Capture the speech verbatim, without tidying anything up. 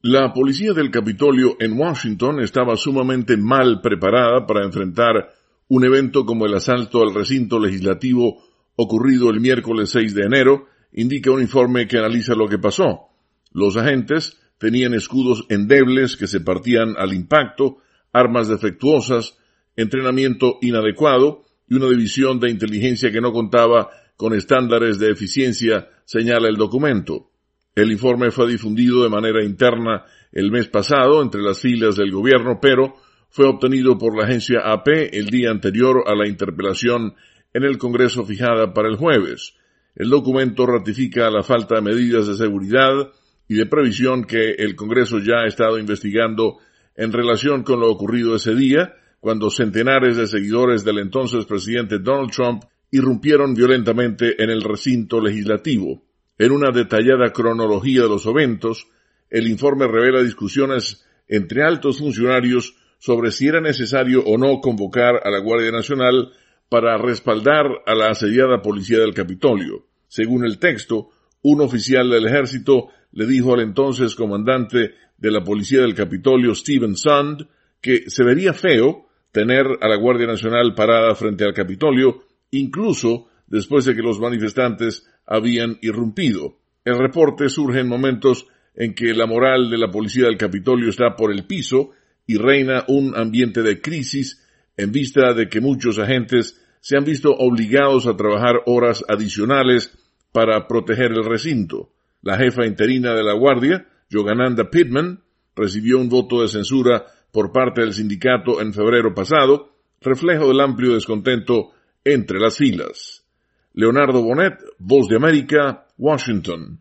La policía del Capitolio en Washington estaba sumamente mal preparada para enfrentar un evento como el asalto al recinto legislativo ocurrido el miércoles seis de enero, indica un informe que analiza lo que pasó. Los agentes tenían escudos endebles que se partían al impacto, armas defectuosas, entrenamiento inadecuado y una división de inteligencia que no contaba con estándares de eficiencia, señala el documento. El informe fue difundido de manera interna el mes pasado entre las filas del gobierno, pero fue obtenido por la agencia A P el día anterior a la interpelación en el Congreso fijada para el jueves. El documento ratifica la falta de medidas de seguridad y de previsión que el Congreso ya ha estado investigando en relación con lo ocurrido ese día, cuando centenares de seguidores del entonces presidente Donald Trump irrumpieron violentamente en el recinto legislativo. En una detallada cronología de los eventos, el informe revela discusiones entre altos funcionarios sobre si era necesario o no convocar a la Guardia Nacional para respaldar a la asediada policía del Capitolio. Según el texto, un oficial del ejército le dijo al entonces comandante de la policía del Capitolio, Stephen Sund, que se vería feo tener a la Guardia Nacional parada frente al Capitolio, incluso después de que los manifestantes habían irrumpido. El reporte surge en momentos en que la moral de la policía del Capitolio está por el piso y reina un ambiente de crisis en vista de que muchos agentes se han visto obligados a trabajar horas adicionales para proteger el recinto. La jefa interina de la Guardia, Yogananda Pittman, recibió un voto de censura por parte del sindicato en febrero pasado, reflejo del amplio descontento entre las filas. Leonardo Bonet, Voz de América, Washington.